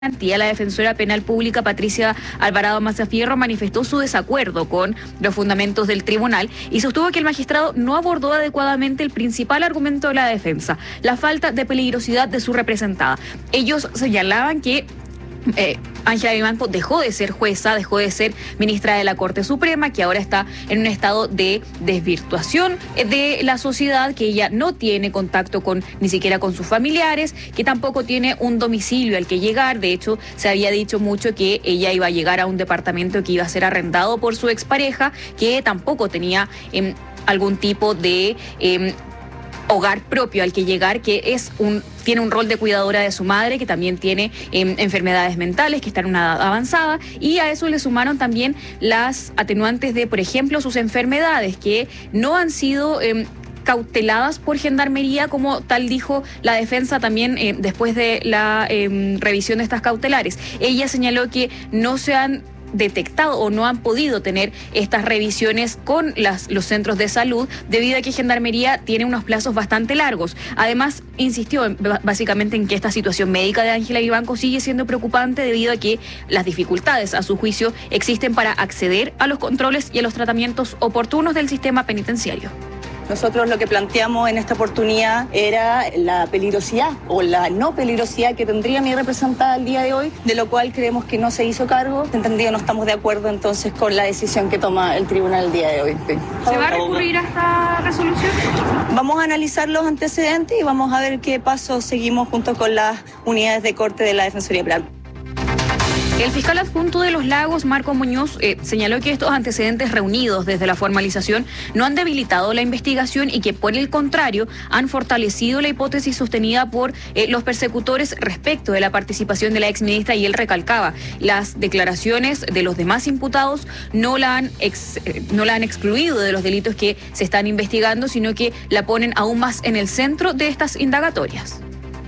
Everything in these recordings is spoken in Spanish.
La defensora penal pública Patricia Alvarado Mazafierro manifestó su desacuerdo con los fundamentos del tribunal y sostuvo que el magistrado no abordó adecuadamente el principal argumento de la defensa, la falta de peligrosidad de su representada. Ellos señalaban que Ángela Vivanco dejó de ser jueza, dejó de ser ministra de la Corte Suprema, que ahora está en un estado de desvirtuación de la sociedad, que ella no tiene contacto ni siquiera con sus familiares, que tampoco tiene un domicilio al que llegar. De hecho, se había dicho mucho que ella iba a llegar a un departamento que iba a ser arrendado por su expareja, que tampoco tenía algún tipo de hogar propio al que llegar, que tiene un rol de cuidadora de su madre, que también tiene enfermedades mentales, que está en una edad avanzada, y a eso le sumaron también las atenuantes de, por ejemplo, sus enfermedades, que no han sido cauteladas por Gendarmería, como tal dijo la defensa también después de la revisión de estas cautelares. Ella señaló que no se han detectado o no han podido tener estas revisiones con los centros de salud debido a que Gendarmería tiene unos plazos bastante largos. Además, insistió básicamente en que esta situación médica de Ángela Vivanco sigue siendo preocupante debido a que las dificultades, a su juicio, existen para acceder a los controles y a los tratamientos oportunos del sistema penitenciario. Nosotros lo que planteamos en esta oportunidad era la peligrosidad o la no peligrosidad que tendría mi representada el día de hoy, de lo cual creemos que no se hizo cargo. Entendido, no estamos de acuerdo entonces con la decisión que toma el tribunal el día de hoy. ¿Se va a recurrir a esta resolución? Vamos a analizar los antecedentes y vamos a ver qué pasos seguimos junto con las unidades de corte de la Defensoría Penal. El fiscal adjunto de Los Lagos, Marco Muñoz, señaló que estos antecedentes reunidos desde la formalización no han debilitado la investigación y que, por el contrario, han fortalecido la hipótesis sostenida por los persecutores respecto de la participación de la exministra, y él recalcaba: las declaraciones de los demás imputados no la han excluido de los delitos que se están investigando, sino que la ponen aún más en el centro de estas indagatorias.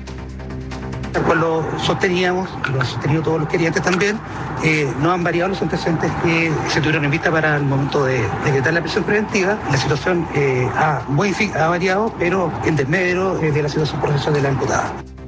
Tal cual lo sosteníamos, lo han sostenido todos los querellantes también, no han variado los antecedentes que se tuvieron en vista para el momento de decretar la prisión preventiva. La situación ha variado, pero en desmedro de la situación procesal de la imputada.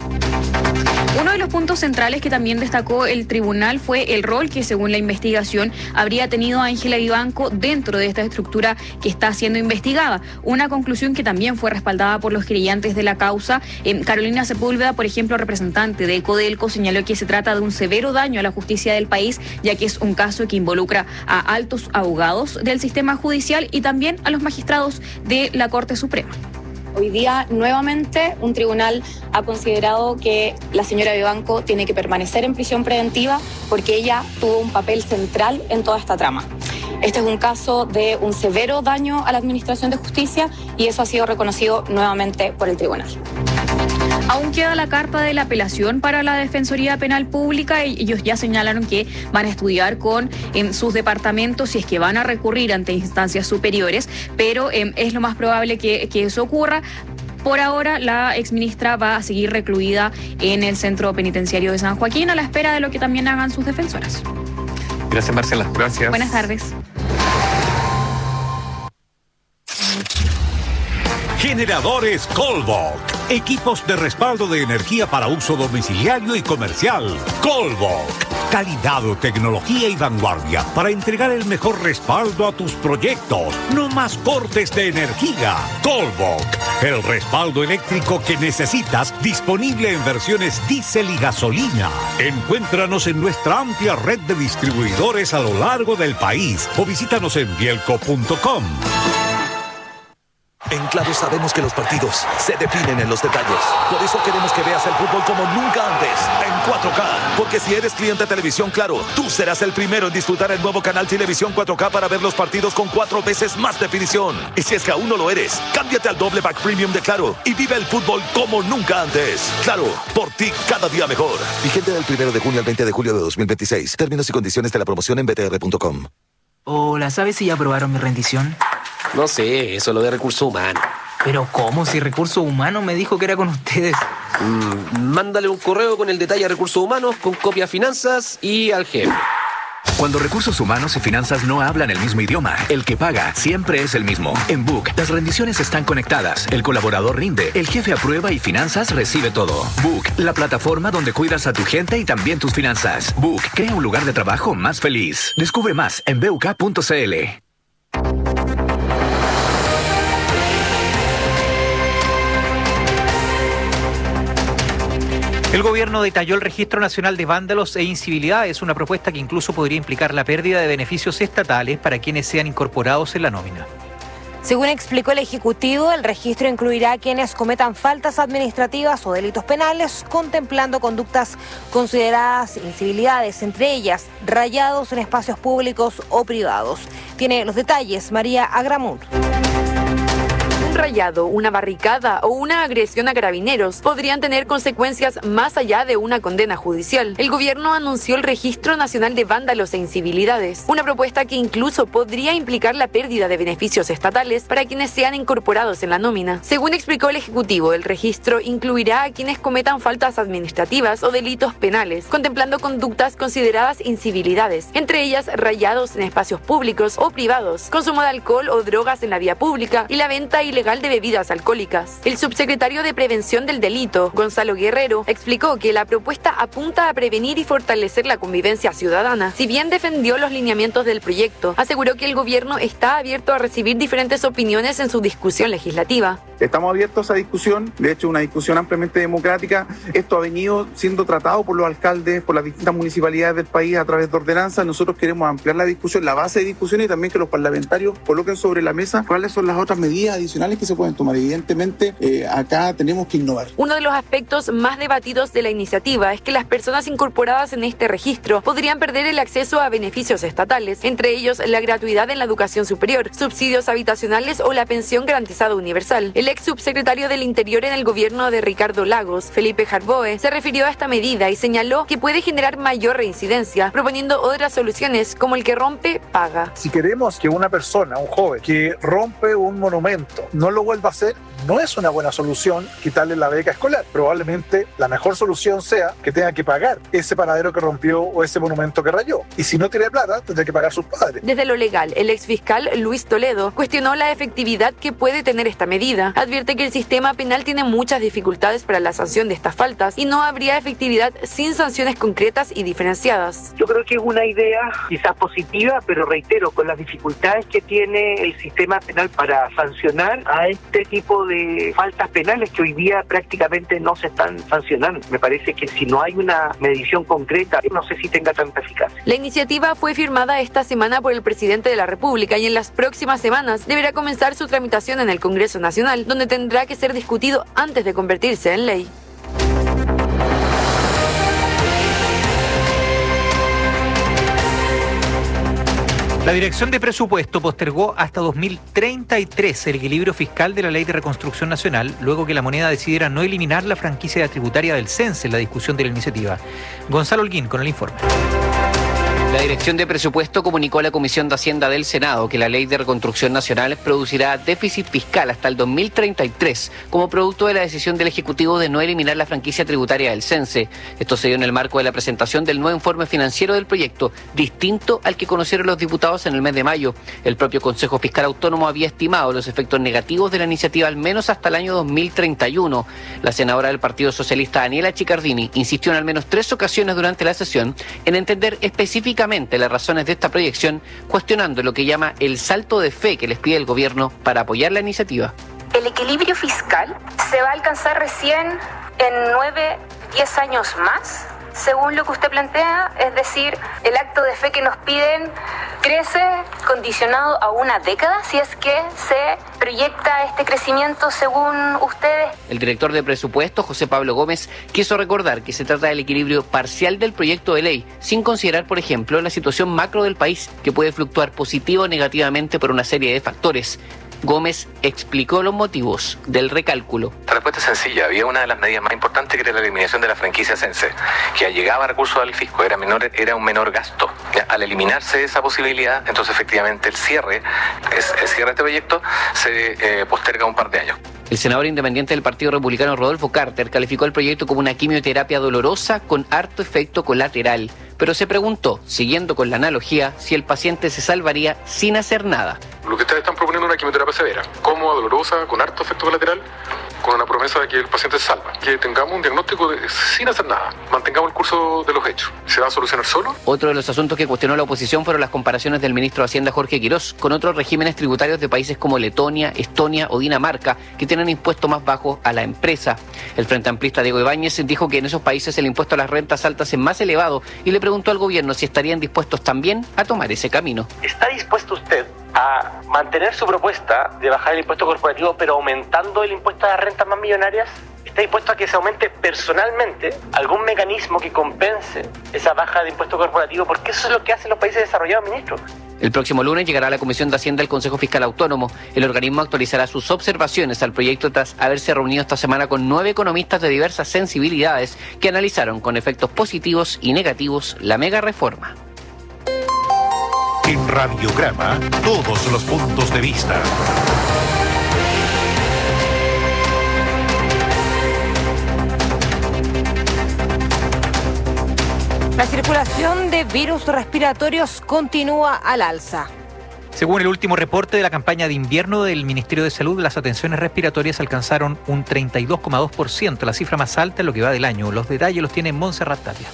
Uno de los puntos centrales que también destacó el tribunal fue el rol que, según la investigación, habría tenido Ángela Vivanco dentro de esta estructura que está siendo investigada. Una conclusión que también fue respaldada por los querellantes de la causa. Carolina Sepúlveda, por ejemplo, representante de Codelco, señaló que se trata de un severo daño a la justicia del país, ya que es un caso que involucra a altos abogados del sistema judicial y también a los magistrados de la Corte Suprema. Hoy día, nuevamente, un tribunal ha considerado que la señora Vivanco tiene que permanecer en prisión preventiva porque ella tuvo un papel central en toda esta trama. Este es un caso de un severo daño a la administración de justicia y eso ha sido reconocido nuevamente por el tribunal. Aún queda la carta de la apelación para la Defensoría Penal Pública. Ellos ya señalaron que van a estudiar en sus departamentos si es que van a recurrir ante instancias superiores, pero es lo más probable que eso ocurra. Por ahora, la exministra va a seguir recluida en el Centro Penitenciario de San Joaquín a la espera de lo que también hagan sus defensoras. Gracias, Marcela. Gracias. Buenas tardes. Generadores Colbok. Equipos de respaldo de energía para uso domiciliario y comercial. Colbok. Calidad, tecnología y vanguardia para entregar el mejor respaldo a tus proyectos. No más cortes de energía. Colbok. El respaldo eléctrico que necesitas, disponible en versiones diésel y gasolina. Encuéntranos en nuestra amplia red de distribuidores a lo largo del país o visítanos en bielco.com. En Claro sabemos que los partidos se definen en los detalles. Por eso queremos que veas el fútbol como nunca antes, en 4K. Porque si eres cliente de Televisión Claro, tú serás el primero en disfrutar el nuevo canal Televisión 4K para ver los partidos con 4 veces más definición. Y si es que aún no lo eres, cámbiate al doble pack premium de Claro y vive el fútbol como nunca antes. Claro, por ti cada día mejor. Vigente del 1 de junio al 20 de julio de 2026. Términos y condiciones de la promoción en btr.com. Hola, ¿sabes si ya aprobaron mi rendición? No sé, eso es lo de recursos humanos. ¿Pero cómo? Si Recursos Humanos me dijo que era con ustedes. Mándale un correo con el detalle a Recursos Humanos, con copia a Finanzas y al jefe. Cuando recursos humanos y finanzas no hablan el mismo idioma, el que paga siempre es el mismo. En Book, las rendiciones están conectadas, el colaborador rinde, el jefe aprueba y finanzas recibe todo. Book, la plataforma donde cuidas a tu gente y también tus finanzas. Book, crea un lugar de trabajo más feliz. Descubre más en BUK.cl. El gobierno detalló el Registro Nacional de Vándalos e Incivilidades, una propuesta que incluso podría implicar la pérdida de beneficios estatales para quienes sean incorporados en la nómina. Según explicó el Ejecutivo, el registro incluirá a quienes cometan faltas administrativas o delitos penales, contemplando conductas consideradas incivilidades, entre ellas rayados en espacios públicos o privados. Tiene los detalles María Agramur. Un rayado, una barricada o una agresión a carabineros podrían tener consecuencias más allá de una condena judicial. El gobierno anunció el Registro Nacional de Vándalos e Incivilidades, una propuesta que incluso podría implicar la pérdida de beneficios estatales para quienes sean incorporados en la nómina. Según explicó el Ejecutivo, el registro incluirá a quienes cometan faltas administrativas o delitos penales, contemplando conductas consideradas incivilidades, entre ellas rayados en espacios públicos o privados, consumo de alcohol o drogas en la vía pública y la venta ilegal de bebidas alcohólicas. El subsecretario de Prevención del Delito, Gonzalo Guerrero, explicó que la propuesta apunta a prevenir y fortalecer la convivencia ciudadana. Si bien defendió los lineamientos del proyecto, aseguró que el gobierno está abierto a recibir diferentes opiniones en su discusión legislativa. Estamos abiertos a esa discusión, de hecho una discusión ampliamente democrática. Esto ha venido siendo tratado por los alcaldes, por las distintas municipalidades del país a través de ordenanzas. Nosotros queremos ampliar la discusión, la base de discusión, y también que los parlamentarios coloquen sobre la mesa cuáles son las otras medidas adicionales que se pueden tomar. Evidentemente, acá tenemos que innovar. Uno de los aspectos más debatidos de la iniciativa es que las personas incorporadas en este registro podrían perder el acceso a beneficios estatales, entre ellos la gratuidad en la educación superior, subsidios habitacionales o la pensión garantizada universal. El ex subsecretario del Interior en el gobierno de Ricardo Lagos, Felipe Jarboe, se refirió a esta medida y señaló que puede generar mayor reincidencia, proponiendo otras soluciones como el que rompe, paga. Si queremos que una persona, un joven, que rompe un monumento, no lo vuelva a hacer, no es una buena solución quitarle la beca escolar. Probablemente la mejor solución sea que tenga que pagar ese paradero que rompió o ese monumento que rayó. Y si no tiene plata, tendrá que pagar sus padres. Desde lo legal, el exfiscal Luis Toledo cuestionó la efectividad que puede tener esta medida. Advierte que el sistema penal tiene muchas dificultades para la sanción de estas faltas y no habría efectividad sin sanciones concretas y diferenciadas. Yo creo que es una idea quizás positiva, pero reitero, con las dificultades que tiene el sistema penal para sancionar a este tipo de faltas penales que hoy día prácticamente no se están sancionando. Me parece que si no hay una medición concreta, no sé si tenga tanta eficacia. La iniciativa fue firmada esta semana por el presidente de la República y en las próximas semanas deberá comenzar su tramitación en el Congreso Nacional, donde tendrá que ser discutido antes de convertirse en ley. La Dirección de Presupuesto postergó hasta 2033 el equilibrio fiscal de la Ley de Reconstrucción Nacional, luego que la moneda decidiera no eliminar la franquicia tributaria del CENSE en la discusión de la iniciativa. Gonzalo Holguín con el informe. La Dirección de Presupuesto comunicó a la Comisión de Hacienda del Senado que la Ley de Reconstrucción Nacional producirá déficit fiscal hasta el 2033 como producto de la decisión del Ejecutivo de no eliminar la franquicia tributaria del CENSE. Esto se dio en el marco de la presentación del nuevo informe financiero del proyecto, distinto al que conocieron los diputados en el mes de mayo. El propio Consejo Fiscal Autónomo había estimado los efectos negativos de la iniciativa al menos hasta el año 2031. La senadora del Partido Socialista, Daniela Chiccardini, insistió en al menos 3 ocasiones durante la sesión en entender específicamente las razones de esta proyección, cuestionando lo que llama el salto de fe que les pide el gobierno para apoyar la iniciativa. El equilibrio fiscal se va a alcanzar recién en 9-10 años más, según lo que usted plantea, es decir, el acto de fe que nos piden crece condicionado a una década, si es que se proyecta este crecimiento según ustedes. El director de presupuesto, José Pablo Gómez, quiso recordar que se trata del equilibrio parcial del proyecto de ley, sin considerar, por ejemplo, la situación macro del país, que puede fluctuar positivo o negativamente por una serie de factores. Gómez explicó los motivos del recálculo. La respuesta es sencilla. Había una de las medidas más importantes, que era la eliminación de la franquicia CENSE, que llegaba recursos al fisco, era un menor gasto. Al eliminarse esa posibilidad, entonces efectivamente el cierre de este proyecto se posterga un par de años. El senador independiente del Partido Republicano, Rodolfo Carter, calificó el proyecto como una quimioterapia dolorosa con harto efecto colateral. pero se preguntó, siguiendo con la analogía, si el paciente se salvaría sin hacer nada. Lo que ustedes están proponiendo es una quimioterapia severa, cómoda, dolorosa, con harto efecto colateral, con una promesa de que el paciente se salva. Que tengamos un diagnóstico sin hacer nada, mantengamos el curso de los hechos. ¿Se va a solucionar solo? Otro de los asuntos que cuestionó la oposición fueron las comparaciones del ministro de Hacienda Jorge Quirós con otros regímenes tributarios de países como Letonia, Estonia o Dinamarca, que tienen impuesto más bajo a la empresa. El frente amplista Diego Ibáñez dijo que en esos países el impuesto a las rentas altas es más elevado y le preguntó al gobierno si estarían dispuestos también a tomar ese camino. ¿Está dispuesto usted a mantener su propuesta de bajar el impuesto corporativo pero aumentando el impuesto a las rentas más millonarias? ¿Está dispuesto a que se aumente personalmente algún mecanismo que compense esa baja de impuesto corporativo? Porque eso es lo que hacen los países desarrollados, ministro. El próximo lunes llegará a la Comisión de Hacienda el Consejo Fiscal Autónomo. El organismo actualizará sus observaciones al proyecto tras haberse reunido esta semana con 9 economistas de diversas sensibilidades que analizaron con efectos positivos y negativos la mega reforma. En Radiograma, todos los puntos de vista. La circulación de virus respiratorios continúa al alza. Según el último reporte de la campaña de invierno del Ministerio de Salud, las atenciones respiratorias alcanzaron un 32,2%, la cifra más alta en lo que va del año. Los detalles los tiene Montserrat Tapia.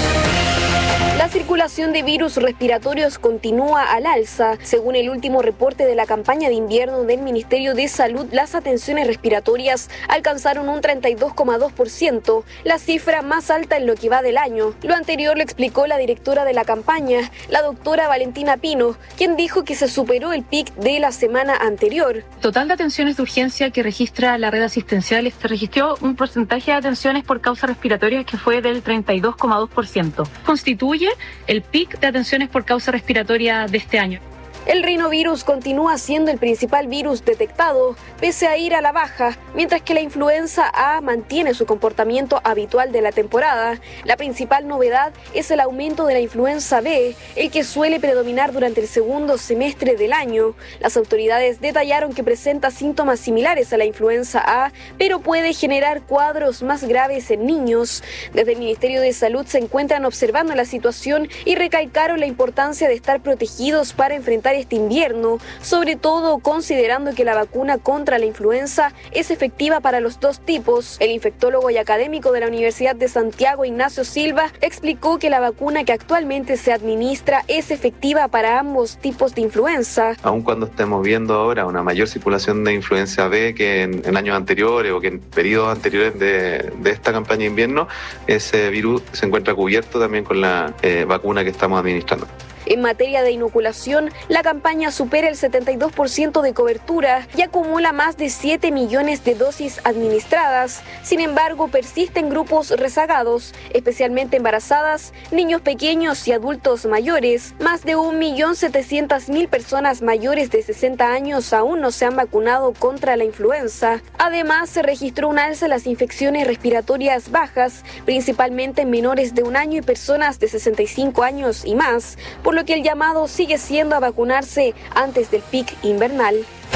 La circulación de virus respiratorios continúa al alza. Según el último reporte de la campaña de invierno del Ministerio de Salud, las atenciones respiratorias alcanzaron un 32,2%, la cifra más alta en lo que va del año. Lo anterior lo explicó la directora de la campaña, la doctora Valentina Pino, quien dijo que se superó el pic de la semana anterior. Total de atenciones de urgencia que registra la red asistencial, se registró un porcentaje de atenciones por causa respiratoria que fue del 32,2%. Constituye el pic de atenciones por causa respiratoria de este año. El rinovirus continúa siendo el principal virus detectado, pese a ir a la baja, mientras que la influenza A mantiene su comportamiento habitual de la temporada. La principal novedad es el aumento de la influenza B, el que suele predominar durante el segundo semestre del año. Las autoridades detallaron que presenta síntomas similares a la influenza A, pero puede generar cuadros más graves en niños. Desde el Ministerio de Salud se encuentran observando la situación y recalcaron la importancia de estar protegidos para enfrentar este invierno, sobre todo considerando que la vacuna contra la influenza es efectiva para los dos tipos. El infectólogo y académico de la Universidad de Santiago, Ignacio Silva, explicó que la vacuna que actualmente se administra es efectiva para ambos tipos de influenza. Aun cuando estemos viendo ahora una mayor circulación de influenza B que en años anteriores o que en periodos anteriores de esta campaña de invierno, ese virus se encuentra cubierto también con la vacuna que estamos administrando. En materia de inoculación, la campaña supera el 72% de cobertura y acumula más de 7 millones de dosis administradas. Sin embargo, persisten grupos rezagados, especialmente embarazadas, niños pequeños y adultos mayores. Más de 1.700.000 personas mayores de 60 años aún no se han vacunado contra la influenza. Además, se registró un alza en las infecciones respiratorias bajas, principalmente en menores de 1 año y personas de 65 años y más, por lo que el llamado sigue siendo a vacunarse antes del pic invernal.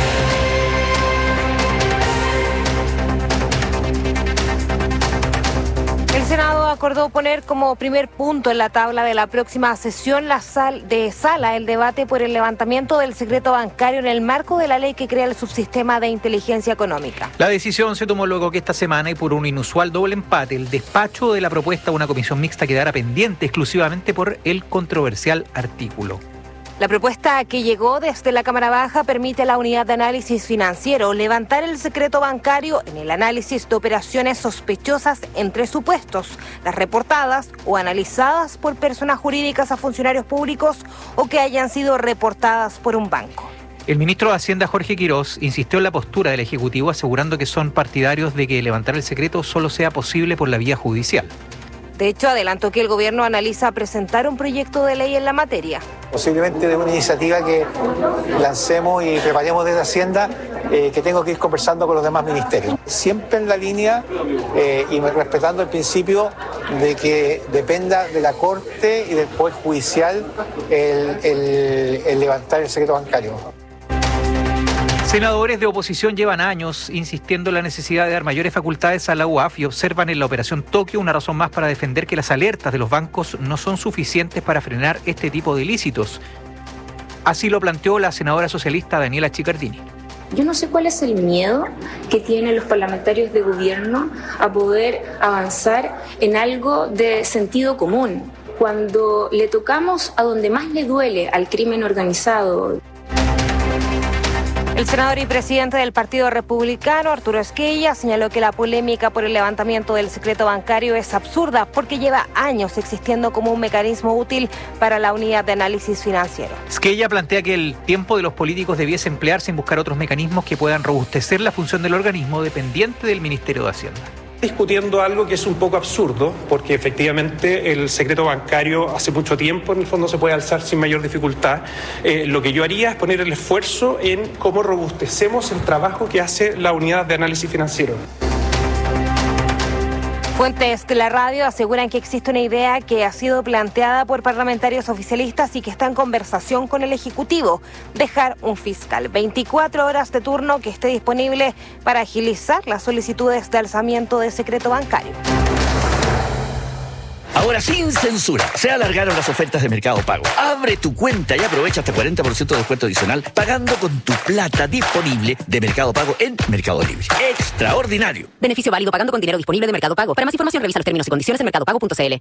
El Senado acordó poner como primer punto en la tabla de la próxima sesión el debate por el levantamiento del secreto bancario en el marco de la ley que crea el subsistema de inteligencia económica. La decisión se tomó luego que esta semana, y por un inusual doble empate, el despacho de la propuesta a una comisión mixta quedara pendiente exclusivamente por el controversial artículo. La propuesta que llegó desde la Cámara Baja permite a la Unidad de Análisis Financiero levantar el secreto bancario en el análisis de operaciones sospechosas entre supuestos, las reportadas o analizadas por personas jurídicas a funcionarios públicos o que hayan sido reportadas por un banco. El ministro de Hacienda, Jorge Quirós, insistió en la postura del Ejecutivo, asegurando que son partidarios de que levantar el secreto solo sea posible por la vía judicial. De hecho, adelantó que el gobierno analiza presentar un proyecto de ley en la materia. Posiblemente de una iniciativa que lancemos y preparemos desde Hacienda, que tengo que ir conversando con los demás ministerios. Siempre en la línea y respetando el principio de que dependa de la Corte y del Poder Judicial el levantar el secreto bancario. Senadores de oposición llevan años insistiendo en la necesidad de dar mayores facultades a la UAF y observan en la Operación Tokio una razón más para defender que las alertas de los bancos no son suficientes para frenar este tipo de ilícitos. Así lo planteó la senadora socialista Daniela Chiccardini. Yo no sé cuál es el miedo que tienen los parlamentarios de gobierno a poder avanzar en algo de sentido común, cuando le tocamos a donde más le duele al crimen organizado. El senador y presidente del Partido Republicano, Arturo Esquella, señaló que la polémica por el levantamiento del secreto bancario es absurda porque lleva años existiendo como un mecanismo útil para la unidad de análisis financiero. Esquella plantea que el tiempo de los políticos debiese emplearse en buscar otros mecanismos que puedan robustecer la función del organismo dependiente del Ministerio de Hacienda. Discutiendo algo que es un poco absurdo, porque efectivamente el secreto bancario hace mucho tiempo en el fondo se puede alzar sin mayor dificultad. Lo que yo haría es poner el esfuerzo en cómo robustecemos el trabajo que hace la unidad de análisis financiero. Fuentes de la radio aseguran que existe una idea que ha sido planteada por parlamentarios oficialistas y que está en conversación con el Ejecutivo: dejar un fiscal 24 horas de turno que esté disponible para agilizar las solicitudes de alzamiento de secreto bancario. Ahora sin censura, se alargaron las ofertas de Mercado Pago. Abre tu cuenta y aprovecha hasta 40% de descuento adicional pagando con tu plata disponible de Mercado Pago en Mercado Libre. ¡Extraordinario! Beneficio válido pagando con dinero disponible de Mercado Pago. Para más información revisa los términos y condiciones en mercadopago.cl.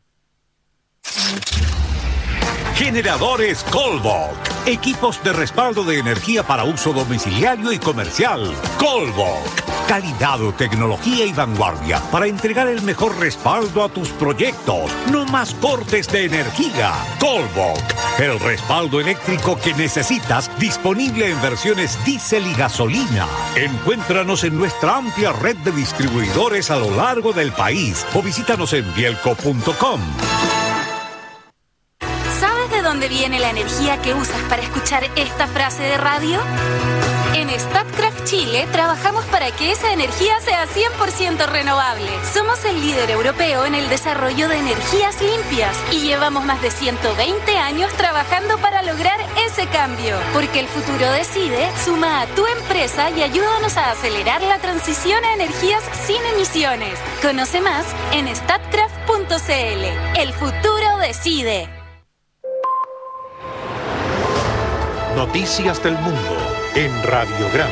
Generadores Colbok. Equipos de respaldo de energía para uso domiciliario y comercial. Colbok. Calidad, tecnología y vanguardia para entregar el mejor respaldo a tus proyectos. No más cortes de energía. Colbok. El respaldo eléctrico que necesitas, disponible en versiones diésel y gasolina. Encuéntranos en nuestra amplia red de distribuidores a lo largo del país o visítanos en bielco.com. ¿De dónde viene la energía que usas para escuchar esta frase de radio? En Statkraft Chile trabajamos para que esa energía sea 100% renovable. Somos el líder europeo en el desarrollo de energías limpias y llevamos más de 120 años trabajando para lograr ese cambio. Porque el futuro decide, suma a tu empresa y ayúdanos a acelerar la transición a energías sin emisiones. Conoce más en statkraft.cl. El futuro decide. Noticias del Mundo en Radiograma.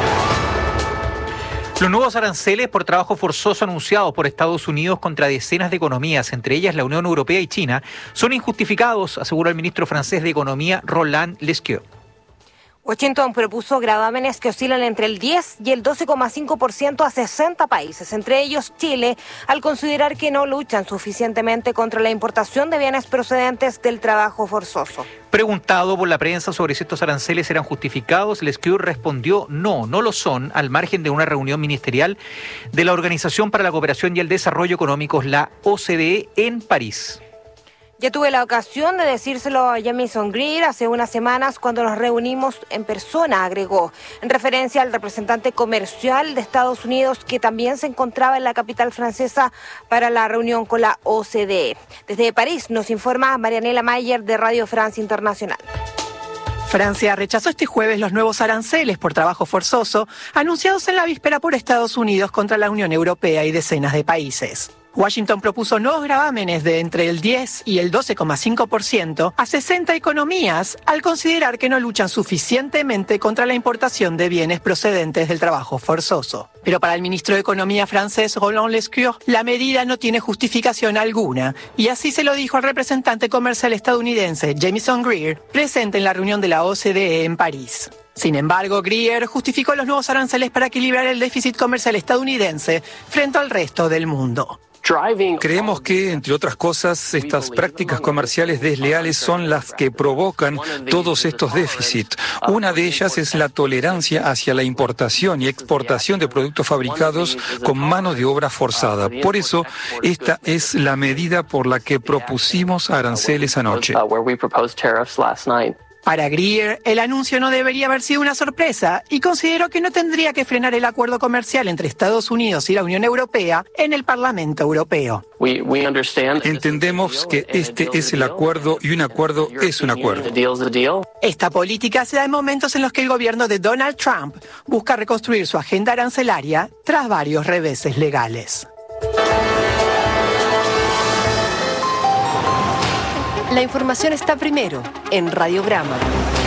Los nuevos aranceles por trabajo forzoso anunciados por Estados Unidos contra decenas de economías, entre ellas la Unión Europea y China, son injustificados, aseguró el ministro francés de Economía, Roland Lescure. Washington propuso gravámenes que oscilan entre el 10 y el 12,5% a 60 países, entre ellos Chile, al considerar que no luchan suficientemente contra la importación de bienes procedentes del trabajo forzoso. Preguntado por la prensa sobre si estos aranceles eran justificados, Lescure respondió no lo son, al margen de una reunión ministerial de la Organización para la Cooperación y el Desarrollo Económicos, la OCDE, en París. Ya tuve la ocasión de decírselo a Jamieson Greer hace unas semanas cuando nos reunimos en persona, agregó, en referencia al representante comercial de Estados Unidos que también se encontraba en la capital francesa para la reunión con la OCDE. Desde París nos informa Marianela Mayer de Radio France Internacional. Francia rechazó este jueves los nuevos aranceles por trabajo forzoso anunciados en la víspera por Estados Unidos contra la Unión Europea y decenas de países. Washington propuso nuevos gravámenes de entre el 10 y el 12,5% a 60 economías al considerar que no luchan suficientemente contra la importación de bienes procedentes del trabajo forzoso. Pero para el ministro de Economía francés, Roland Lescure, la medida no tiene justificación alguna, y así se lo dijo al representante comercial estadounidense, Jamieson Greer, presente en la reunión de la OCDE en París. Sin embargo, Greer justificó los nuevos aranceles para equilibrar el déficit comercial estadounidense frente al resto del mundo. Creemos que, entre otras cosas, estas prácticas comerciales desleales son las que provocan todos estos déficits. Una de ellas es la tolerancia hacia la importación y exportación de productos fabricados con mano de obra forzada. Por eso, esta es la medida por la que propusimos aranceles anoche. Para Grier, el anuncio no debería haber sido una sorpresa y consideró que no tendría que frenar el acuerdo comercial entre Estados Unidos y la Unión Europea en el Parlamento Europeo. Entendemos que este es el acuerdo y un acuerdo es un acuerdo. Esta política se da en momentos en los que el gobierno de Donald Trump busca reconstruir su agenda arancelaria tras varios reveses legales. La información está primero en Radiograma.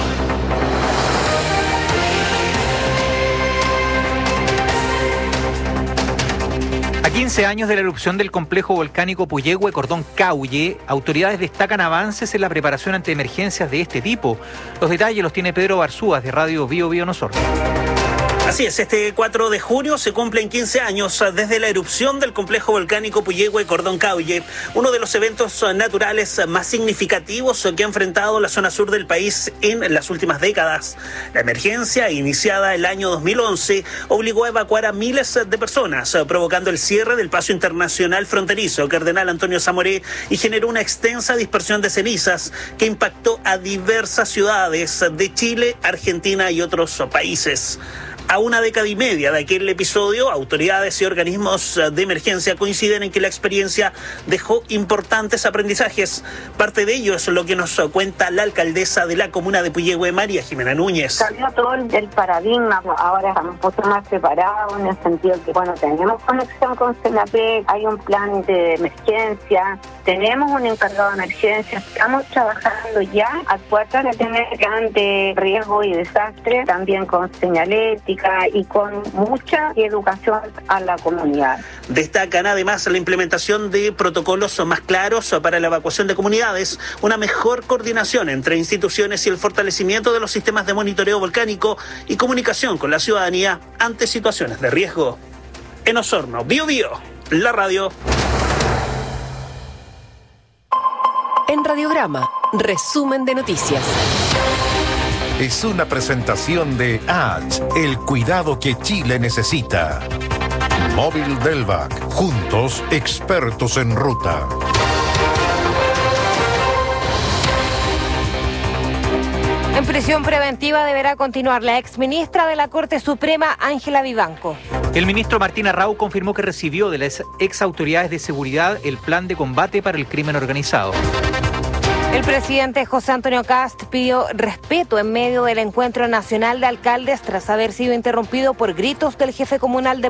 A 15 años de la erupción del complejo volcánico Puyehue Cordón Caulle, autoridades destacan avances en la preparación ante emergencias de este tipo. Los detalles los tiene Pedro Barzúas de Radio Bio Bio Osorno. Así es, este 4 de junio se cumplen 15 años desde la erupción del complejo volcánico Puyehue Cordón Caulle, uno de los eventos naturales más significativos que ha enfrentado la zona sur del país en las últimas décadas. La emergencia, iniciada el año 2011, obligó a evacuar a miles de personas, provocando el cierre del paso internacional fronterizo Cardenal Antonio Zamoré y generó una extensa dispersión de cenizas que impactó a diversas ciudades de Chile, Argentina y otros países. A una década y media de aquel episodio, autoridades y organismos de emergencia coinciden en que la experiencia dejó importantes aprendizajes. Parte de ello es lo que nos cuenta la alcaldesa de la comuna de Puyehue, María Jimena Núñez. Cambió todo el paradigma, ahora estamos un poco más preparados en el sentido que, tenemos conexión con CENAPEC, hay un plan de emergencia, tenemos un encargado de emergencia, estamos trabajando ya a puertas de tener plan de riesgo y desastre, también con señalética y con mucha educación a la comunidad. Destacan además la implementación de protocolos más claros para la evacuación de comunidades, una mejor coordinación entre instituciones y el fortalecimiento de los sistemas de monitoreo volcánico y comunicación con la ciudadanía ante situaciones de riesgo. En Osorno, Bio Bio, la radio. En Radiograma, resumen de noticias. Es una presentación de H, el cuidado que Chile necesita. Móvil Delvac, juntos expertos en ruta. En prisión preventiva deberá continuar la exministra de la Corte Suprema, Ángela Vivanco. El ministro Martín Arrau confirmó que recibió de las exautoridades de seguridad el plan de combate para el crimen organizado. El presidente José Antonio Kast pidió respeto en medio del encuentro nacional de alcaldes tras haber sido interrumpido por gritos del jefe comunal de